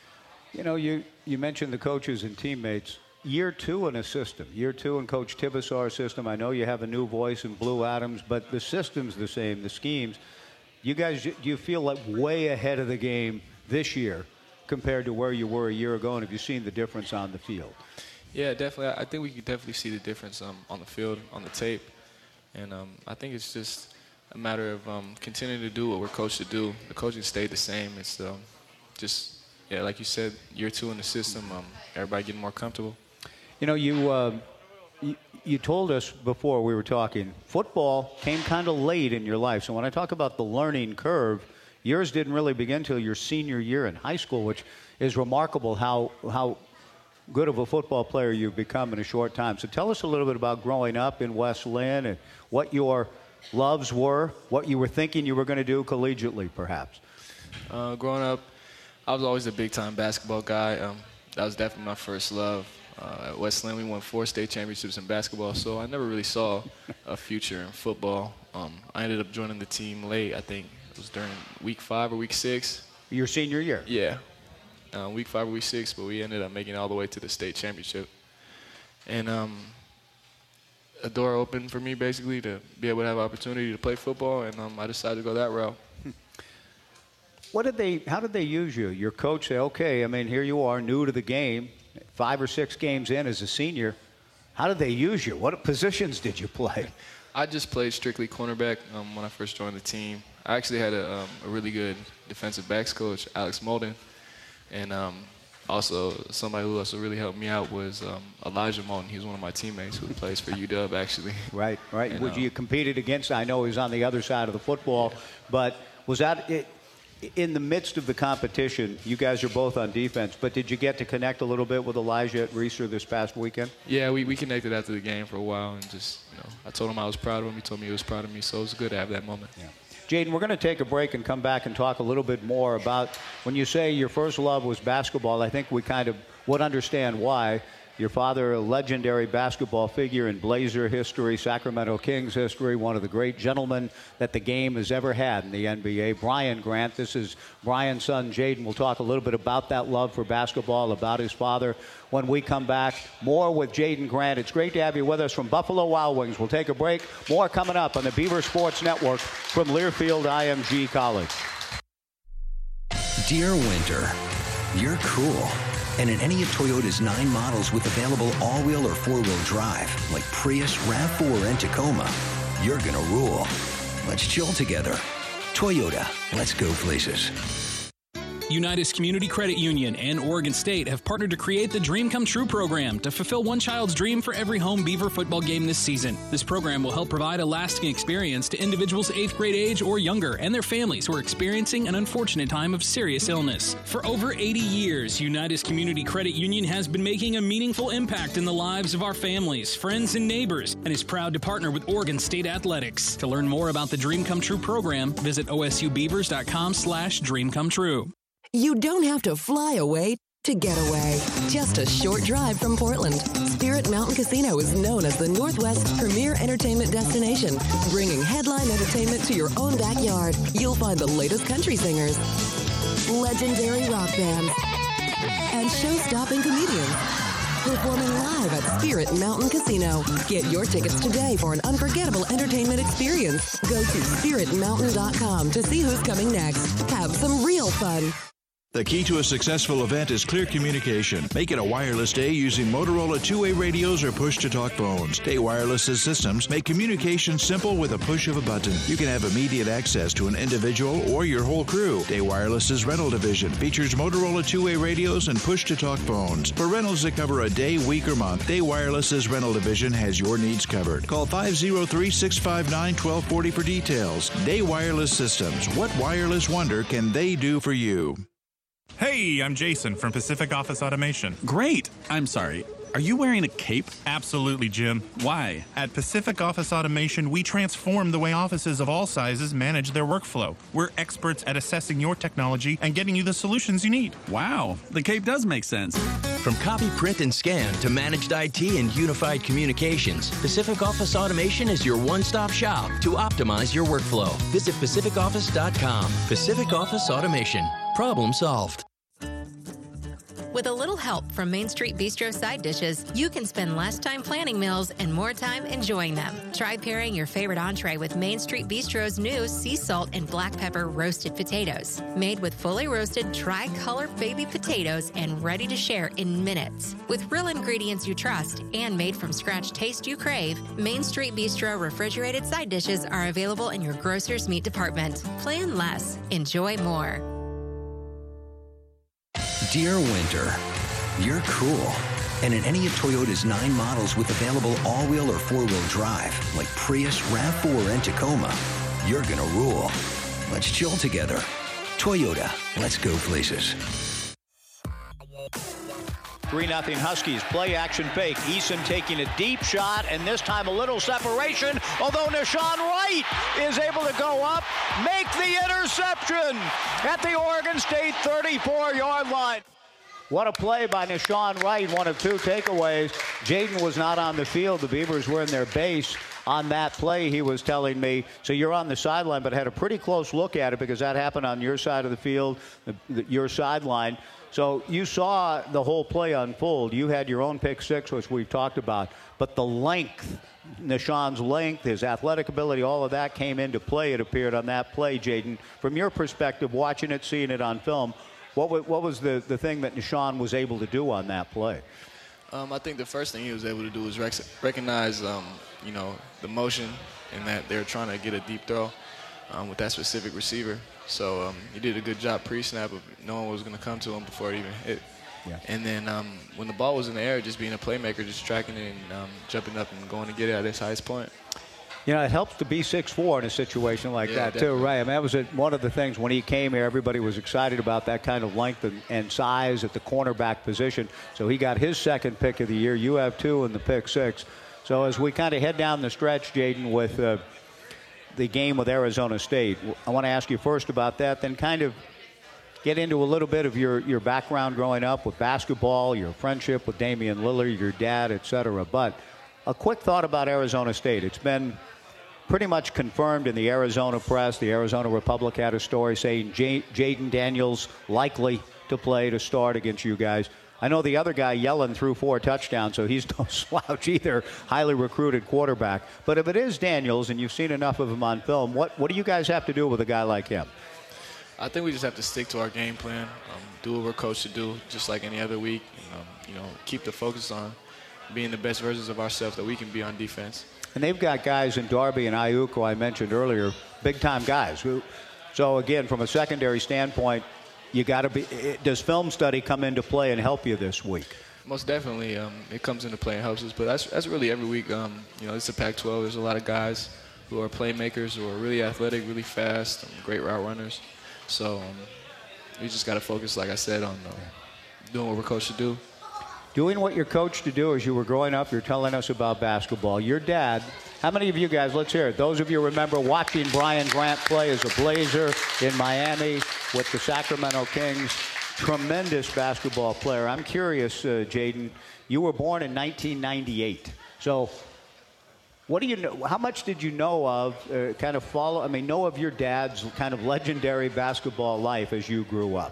Speaker 3: You know, you, you mentioned the coaches and teammates. Year two in a system, year two in Coach Tibesar's system. I know you have a new voice in Blue Adams, but the system's the same, the schemes. You guys, do you feel like way ahead of the game this year compared to where you were a year ago, and have you seen the difference on the field?
Speaker 22: Yeah, definitely. I think we could definitely see the difference um, on the field, on the tape. And um, I think it's just a matter of um, continuing to do what we're coached to do. The coaching stayed the same. It's um, just, yeah, like you said, year two in the system, um, everybody getting more comfortable.
Speaker 3: You know, you, uh, you you told us before we were talking, football came kind of late in your life. So when I talk about the learning curve, yours didn't really begin until your senior year in high school, which is remarkable how how good of a football player you've become in a short time. So tell us a little bit about growing up in West Linn and what your loves were, what you were thinking you were going to do collegiately, perhaps.
Speaker 22: Uh, growing up, I was always a big-time basketball guy. Um, that was definitely my first love. Uh, at West Linn, we won four state championships in basketball, so I never really saw a future in football. Um, I ended up joining the team late. I think it was during week five or week six.
Speaker 3: Your senior year?
Speaker 22: Yeah. Uh, week five or week six, but we ended up making it all the way to the state championship. And um, a door opened for me, basically, to be able to have an opportunity to play football, and um, I decided to go that route.
Speaker 3: What did they? How did they use you? Your coach say, okay, I mean, here you are, new to the game, five or six games in as a senior. How did they use you? What positions did you play?
Speaker 22: I just played strictly cornerback um, when I first joined the team. I actually had a, um, a really good defensive backs coach, Alex Molden. And um, also somebody who also really helped me out was um, Elijah Moulton. He was one of my teammates who plays for U W, actually.
Speaker 3: Right, right.
Speaker 22: And,
Speaker 3: Would
Speaker 22: um,
Speaker 3: you competed against? I know he was on the other side of the football, yeah. But was that it, in the midst of the competition? You guys are both on defense, but did you get to connect a little bit with Elijah at Reeser this past weekend?
Speaker 22: Yeah, we, we connected after the game for a while, and just, you know, I told him I was proud of him. He told me he was proud of me, so it was good to have that moment.
Speaker 3: Yeah. Jaden, we're going to take a break and come back and talk a little bit more about when you say your first love was basketball. I think we kind of would understand why. Your father, a legendary basketball figure in Blazer history, Sacramento Kings history, one of the great gentlemen that the game has ever had in the N B A, Brian Grant. This is Brian's son, Jaden. We'll talk a little bit about that love for basketball, about his father. When we come back, more with Jaden Grant. It's great to have you with us from Buffalo Wild Wings. We'll take a break. More coming up on the Beaver Sports Network from Learfield I M G College.
Speaker 4: Dear Winter, you're cool. And in any of Toyota's nine models with available all-wheel or four-wheel drive, like Prius, RAV four, and Tacoma, you're gonna rule. Let's chill together. Toyota, let's go places.
Speaker 1: Unitas Community Credit Union and Oregon State have partnered to create the Dream Come True program to fulfill one child's dream for every home Beaver football game this season. This program will help provide a lasting experience to individuals eighth grade age or younger and their families who are experiencing an unfortunate time of serious illness. For over eighty years, Unitas Community Credit Union has been making a meaningful impact in the lives of our families, friends, and neighbors, and is proud to partner with Oregon State Athletics. To learn more about the Dream Come True program, visit O S U Beavers dot com slash dream come true.
Speaker 8: You don't have to fly away to get away. Just a short drive from Portland. Spirit Mountain Casino is known as the Northwest's premier entertainment destination, bringing headline entertainment to your own backyard. You'll find the latest country singers, legendary rock bands, and show-stopping comedians performing live at Spirit Mountain Casino. Get your tickets today for an unforgettable entertainment experience. Go to spirit mountain dot com to see who's coming next. Have some real fun.
Speaker 2: The key to a successful event is clear communication. Make it a wireless day using Motorola two-way radios or push-to-talk phones. Day Wireless's systems make communication simple with a push of a button. You can have immediate access to an individual or your whole crew. Day Wireless's rental division features Motorola two-way radios and push-to-talk phones. For rentals that cover a day, week, or month, Day Wireless's rental division has your needs covered. Call five oh three, six five nine, one two four oh for details. Day Wireless Systems. What wireless wonder can they do for you?
Speaker 5: Hey, I'm Jason from Pacific Office Automation.
Speaker 23: Great. I'm sorry. Are you wearing a cape?
Speaker 5: Absolutely, Jim.
Speaker 23: Why?
Speaker 5: At Pacific Office Automation, we transform the way offices of all sizes manage their workflow. We're experts at assessing your technology and getting you the solutions you need.
Speaker 23: Wow, the cape does make sense.
Speaker 17: From copy, print, and scan to managed I T and unified communications, Pacific Office Automation is your one-stop shop to optimize your workflow. Visit pacific office dot com. Pacific Office Automation. Problem solved.
Speaker 12: With a little help from Main Street Bistro side dishes, you can spend less time planning meals and more time enjoying them. Try pairing your favorite entree with Main Street Bistro's new sea salt and black pepper roasted potatoes. Made with fully roasted tri-color baby potatoes and ready to share in minutes. With real ingredients you trust and made from scratch taste you crave, Main Street Bistro refrigerated side dishes are available in your grocer's meat department. Plan less, enjoy more.
Speaker 4: Dear Winter, you're cool. And in any of Toyota's nine models with available all-wheel or four-wheel drive, like Prius, RAV four, and Tacoma, you're gonna rule. Let's chill together. Toyota, let's go places.
Speaker 3: three nothing Huskies. Play action fake. Eason taking a deep shot, and this time a little separation, although Nashawn Wright is able to go up, make the interception at the Oregon State thirty-four yard line. What a play by Nashawn Wright, one of two takeaways. Jaden was not on the field. The Beavers were in their base on that play, he was telling me. So you're on the sideline, but had a pretty close look at it because that happened on your side of the field, the, the, your sideline. So you saw the whole play unfold. You had your own pick six, which we've talked about. But the length, Nashawn's length, his athletic ability, all of that came into play, it appeared, on that play, Jaden. From your perspective, watching it, seeing it on film, what, w- what was the, the thing that Nashawn was able to do on that play?
Speaker 22: Um, I think the first thing he was able to do was rec- recognize, um, you know, the motion and that they were trying to get a deep throw um, with that specific receiver. So um, he did a good job pre-snap of knowing what was going to come to him before it even hit. Yeah. And then um, when the ball was in the air, just being a playmaker, just tracking it and um, jumping up and going to get it at its highest point.
Speaker 3: You know, it helps to be six foot four in a situation like
Speaker 22: yeah,
Speaker 3: that,
Speaker 22: definitely.
Speaker 3: too, right? I mean, that was a, one of the things when he came here, everybody was excited about that kind of length and, and size at the cornerback position. So he got his second pick of the year. You have two in the pick six. So as we kind of head down the stretch, Jaden, with uh, the game with Arizona State, I want to ask you first about that, then kind of get into a little bit of your, your background growing up with basketball, your friendship with Damian Lillard, your dad, et cetera. But a quick thought about Arizona State. It's been pretty much confirmed in the Arizona press. The Arizona Republic had a story saying J- Jaden Daniels likely to play to start against you guys. I know the other guy, Yellen, threw four touchdowns, so he's no slouch either. Highly recruited quarterback. But if it is Daniels, and you've seen enough of him on film, what, what do you guys have to do with a guy like him?
Speaker 22: I think we just have to stick to our game plan, um, do what we're coached to do, just like any other week. And, um, you know, keep the focus on being the best versions of ourselves that we can be on defense.
Speaker 3: And they've got guys in Darby and Ayuk, who I mentioned earlier, big-time guys. Who, so, again, from a secondary standpoint, you got to be. Does film study come into play and help you this week?
Speaker 22: Most definitely, um, it comes into play and helps us. But that's that's really every week. Um, you know, it's a Pac twelve. There's a lot of guys who are playmakers, who are really athletic, really fast, um, great route runners. So um, we just got to focus, like I said, on uh, doing what we're coached to do.
Speaker 3: Doing what you're coached to do as you were growing up, you're telling us about basketball. Your dad, how many of you guys, let's hear it, those of you remember watching Brian Grant play as a Blazer in Miami with the Sacramento Kings, tremendous basketball player. I'm curious, uh, Jaden, you were born in nineteen ninety-eight. So what do you know, how much did you know of, uh, kind of follow, I mean, know of your dad's kind of legendary basketball life as you grew up?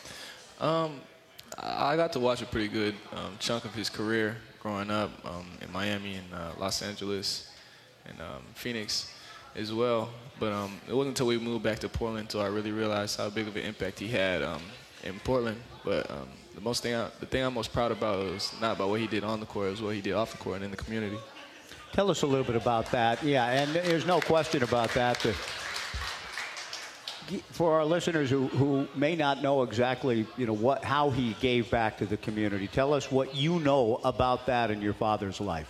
Speaker 22: Um. I got to watch a pretty good um, chunk of his career growing up um, in Miami and uh, Los Angeles and um, Phoenix as well. But um, it wasn't until we moved back to Portland until I really realized how big of an impact he had um, in Portland. But um, the most thing, I, the thing I'm most proud about is not about what he did on the court, it was what he did off the court and in the community.
Speaker 3: Tell us a little bit about that. Yeah, and there's no question about that. The, for our listeners who, who may not know exactly, you know, what how he gave back to the community, tell us what you know about that in your father's life.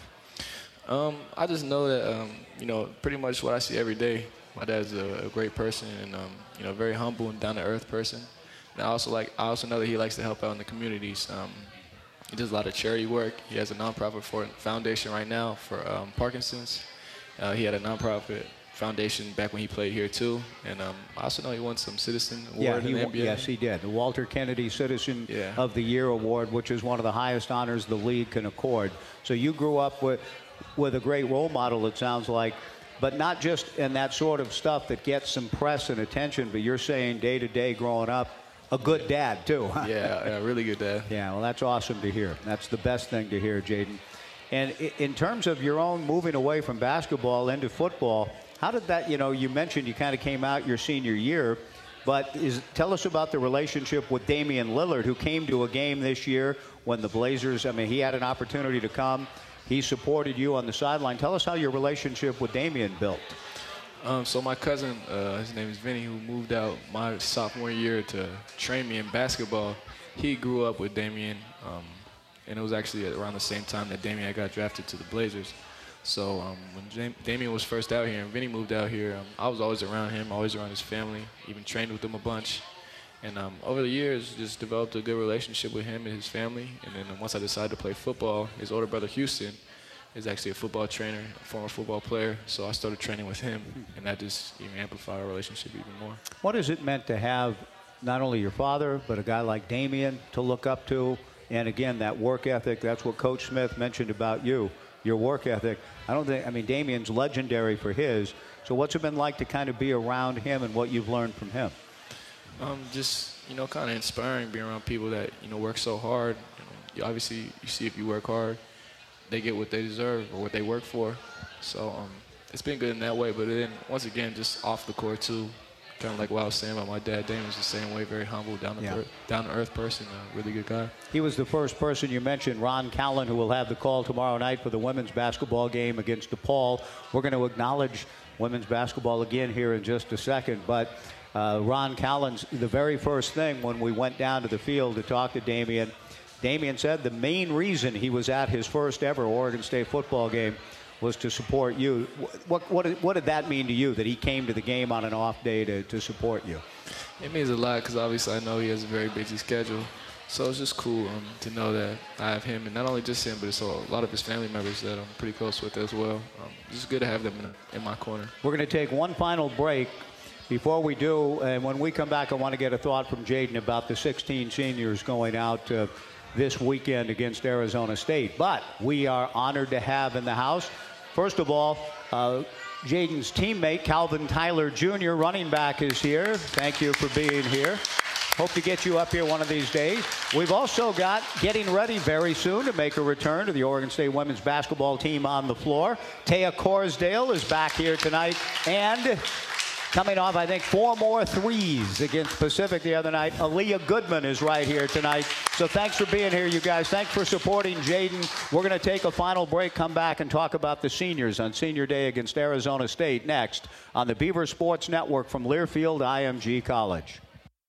Speaker 22: Um, I just know that, um, you know, pretty much what I see every day. My dad's a, a great person and, um, you know, very humble and down-to-earth person. And I also like, I also know that he likes to help out in the communities. Um, he does a lot of charity work. He has a nonprofit for foundation right now for um, Parkinson's. Uh, he had a nonprofit foundation back when he played here too. And um, I also know he won some Citizen Award
Speaker 3: yeah,
Speaker 22: in
Speaker 3: he,
Speaker 22: the N B A.
Speaker 3: Yes, he did. The Walter Kennedy Citizen
Speaker 22: yeah.
Speaker 3: of the Year Award, which is one of the highest honors the league can accord. So you grew up with, with a great role model, it sounds like, but not just in that sort of stuff that gets some press and attention, but you're saying day to day growing up, a good dad too. Huh?
Speaker 22: Yeah, yeah, really good dad.
Speaker 3: Yeah, well, that's awesome to hear. That's the best thing to hear, Jaden. And in terms of your own moving away from basketball into football, how did that, you know, you mentioned you kind of came out your senior year, but is, tell us about the relationship with Damian Lillard, who came to a game this year when the Blazers, I mean, he had an opportunity to come. He supported you on the sideline. Tell us how your relationship with Damian built.
Speaker 22: Um, so my cousin, uh, his name is Vinny, who moved out my sophomore year to train me in basketball. He grew up with Damian, um, and it was actually around the same time that Damian got drafted to the Blazers. So um, when Jam- Damian was first out here and Vinny moved out here, um, I was always around him, always around his family, even trained with him a bunch. And um, over the years, just developed a good relationship with him and his family. And then once I decided to play football, his older brother, Houston, is actually a football trainer, a former football player. So I started training with him, and that just even amplified our relationship even more.
Speaker 3: What has it meant to have not only your father, but a guy like Damian to look up to? And again, that work ethic, that's what Coach Smith mentioned about you, your work ethic. I don't think, I mean, Damian's legendary for his. So what's it been like to kind of be around him and what you've learned from him?
Speaker 22: Um, just, you know, kind of inspiring being around people that, you know, work so hard. You know, you obviously, you see if you work hard, they get what they deserve or what they work for. So um, it's been good in that way. But then, once again, just off the court, too, kind of like what I was saying about my dad. Damian's the same way, very humble, down to yeah. earth, down to earth person, a really good guy.
Speaker 3: He was the first person you mentioned, Ron Callan, who will have the call tomorrow night for the women's basketball game against DePaul. We're going to acknowledge women's basketball again here in just a second. But uh, Ron Callan's the very first thing when we went down to the field to talk to Damian. Damian said the main reason he was at his first ever Oregon State football game was to support you. What, what, what did that mean to you, that he came to the game on an off day to, to support you?
Speaker 22: It means a lot because obviously I know he has a very busy schedule. So it's just cool um, to know that I have him, and not only just him, but it's a lot of his family members that I'm pretty close with as well. Um, it's just good to have them in, in my corner.
Speaker 3: We're going to take one final break. Before we do, and when we come back, I want to get a thought from Jaden about the sixteen seniors going out uh, this weekend against Arizona State. But we are honored to have in the house, first of all, uh, Jaden's teammate, Calvin Tyler Junior, running back, is here. Thank you for being here. Hope to get you up here one of these days. We've also got, getting ready very soon to make a return to the Oregon State women's basketball team on the floor, Taya Corsdale is back here tonight, and coming off, I think, four more threes against Pacific the other night, Aaliyah Goodman is right here tonight. So thanks for being here, you guys. Thanks for supporting Jaden. We're going to take a final break, come back, and talk about the seniors on Senior Day against Arizona State next on the Beaver Sports Network from Learfield I M G College.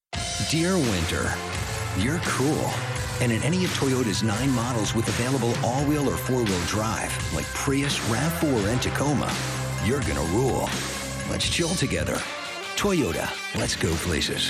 Speaker 4: Dear Winter, you're cool. And in any of Toyota's nine models with available all-wheel or four-wheel drive, like Prius, RAV four, and Tacoma, you're going to rule. Let's chill together. Toyota, let's go places.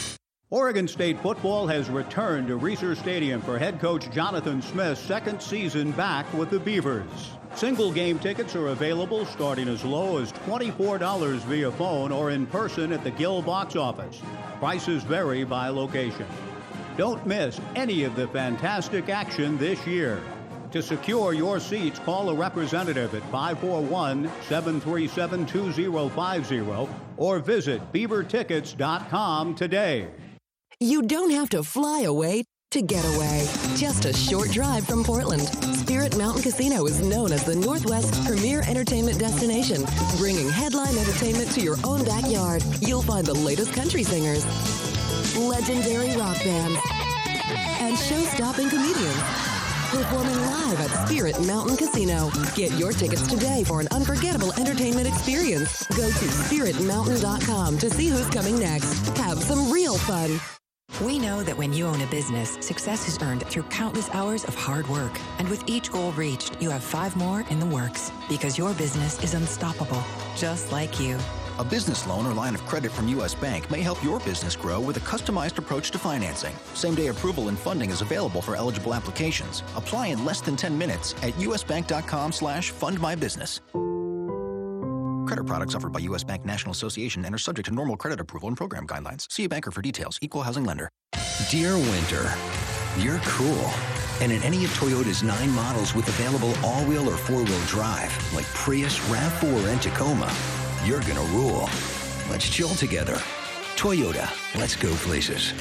Speaker 3: Oregon State football has returned to Reser Stadium for head coach Jonathan Smith's second season back with the Beavers. Single game tickets are available starting as low as twenty-four dollars via phone or in person at the Gill box office. Prices vary by location. Don't miss any of the fantastic action this year. To secure your seats, call a representative at five four one, seven three seven, two zero five zero or visit beaver tickets dot com today.
Speaker 8: You don't have to fly away to get away. Just a short drive from Portland. Spirit Mountain Casino is known as the Northwest's premier entertainment destination, bringing headline entertainment to your own backyard. You'll find the latest country singers, legendary rock bands, and show-stopping comedians performing live at Spirit Mountain Casino. Get your tickets today for an unforgettable entertainment experience. Go to spirit mountain dot com to see who's coming next. Have some real fun.
Speaker 13: We know that when you own a business, success is earned through countless hours of hard work. And with each goal reached, you have five more in the works. Because your business is unstoppable, just like you.
Speaker 14: A business loan or line of credit from U S. Bank may help your business grow with a customized approach to financing. Same-day approval and funding is available for eligible applications. Apply in less than ten minutes at usbank.com slash fundmybusiness. Credit products offered by U S. Bank National Association and are subject to normal credit approval and program guidelines. See a banker for details. Equal housing lender.
Speaker 4: Dear Winter, you're cool. And in any of Toyota's nine models with available all-wheel or four-wheel drive, like Prius, RAV four, and Tacoma, you're gonna rule. Let's chill together. Toyota, let's go places.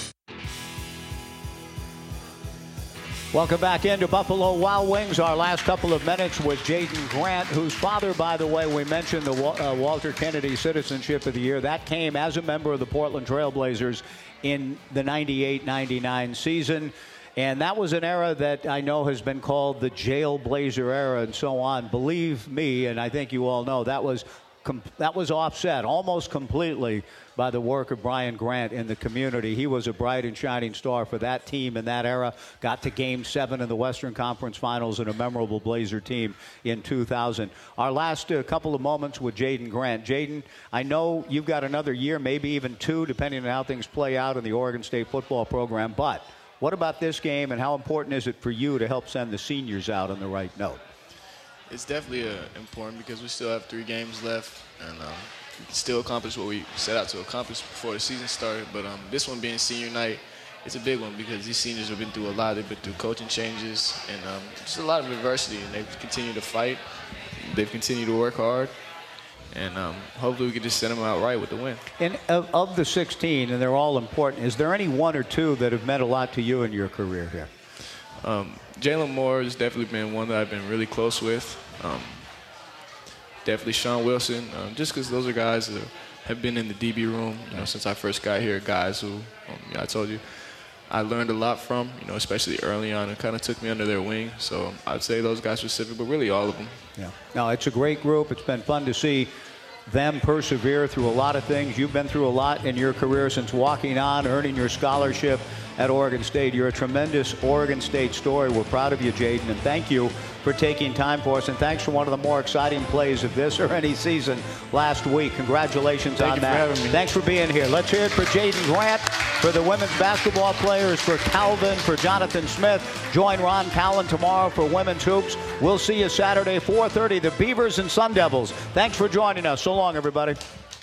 Speaker 3: Welcome back into Buffalo Wild Wings. Our last couple of minutes with Jaden Grant, whose father, by the way, we mentioned the uh, Walter Kennedy Citizenship of the Year. That came as a member of the Portland Trail Blazers in the ninety-eight ninety-nine season. And that was an era that I know has been called the Jail Blazer era and so on. Believe me, and I think you all know, that was Com- that was offset almost completely by the work of Brian Grant in the community. He was a bright and shining star for that team in that era. Got to Game seven in the Western Conference Finals in a memorable Blazer team in two thousand. Our last uh, couple of moments with Jaden Grant. Jaden, I know you've got another year, maybe even two, depending on how things play out in the Oregon State football program. But what about this game, and how important is it for you to help send the seniors out on the right note?
Speaker 22: It's definitely uh, important because we still have three games left, and um, we can still accomplish what we set out to accomplish before the season started. But um, this one being senior night, it's a big one because these seniors have been through a lot. They've been through coaching changes and um, just a lot of adversity, and they've continued to fight. They've continued to work hard, and um, hopefully we can just send them out right with the win.
Speaker 3: And of, of the sixteen, and they're all important, is there any one or two that have meant a lot to you in your career here?
Speaker 22: Um, Jalen Moore has definitely been one that I've been really close with. Um, definitely Sean Wilson, um, just because those are guys that have been in the D B room, you know, since I first got here. Guys who, um, you know, I told you, I learned a lot from, you know, especially early on, and kind of took me under their wing. So I'd say those guys specific, but really all of them.
Speaker 3: Yeah. No, it's a great group. It's been fun to see them persevere through a lot of things. You've been through a lot in your career since walking on, earning your scholarship at Oregon State. You're a tremendous Oregon State story. We're proud of you, Jaden, and thank you for taking time for us, and thanks for one of the more exciting plays of this or any season last week. Congratulations
Speaker 22: Thank
Speaker 3: on
Speaker 22: you
Speaker 3: that.
Speaker 22: for having me.
Speaker 3: Thanks for being here. Let's hear it for Jaden Grant, for the women's basketball players, for Calvin, for Jonathan Smith. Join Ron Callan tomorrow for women's hoops. We'll see you Saturday, four thirty, the Beavers and Sun Devils. Thanks for joining us. So long, everybody.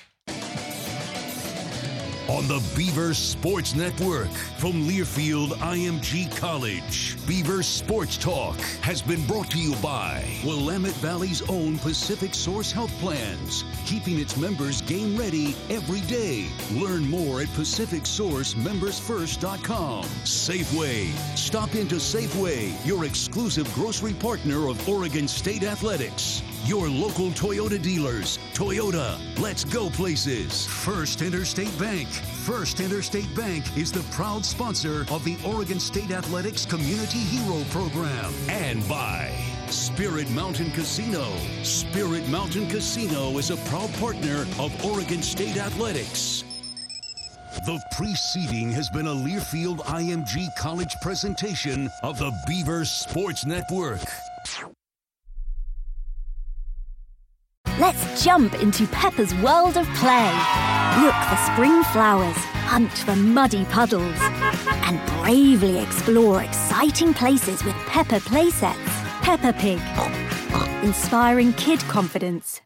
Speaker 6: On the Beaver Sports Network from Learfield I M G College, Beaver Sports Talk has been brought to you by Willamette Valley's own Pacific Source Health Plans, keeping its members game ready every day. Learn more at pacific source members first dot com. Safeway. Stop into Safeway, your exclusive grocery partner of Oregon State Athletics. Your local Toyota dealers. Toyota, let's go places. First Interstate Bank. First Interstate Bank is the proud sponsor of the Oregon State Athletics Community Hero Program. And by Spirit Mountain Casino. Spirit Mountain Casino is a proud partner of Oregon State Athletics. The preceding has been a Learfield I M G College presentation of the Beaver Sports Network.
Speaker 7: Let's jump into Peppa's world of play. Look for spring flowers, hunt for muddy puddles, and bravely explore exciting places with Peppa playsets. Peppa Pig, inspiring kid confidence.